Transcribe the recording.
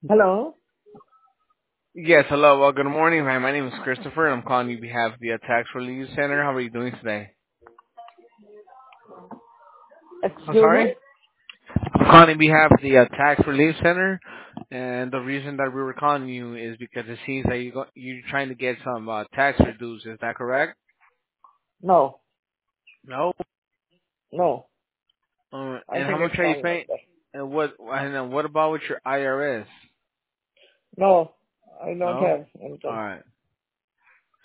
Hello? Yes, hello. Well, good morning. Hi, my name is Christopher, and I'm calling you on behalf of the Tax Relief Center. How are you doing today? I'm Excuse me? sorry? I'm calling on behalf of the Tax Relief Center, and the reason that we were calling you is because it seems that you're trying to get some tax reduced. Is that correct? No, No. no. I And how think much it's are you wrong paying? number. And what about with your IRS? No, I don't No. have All anything. right.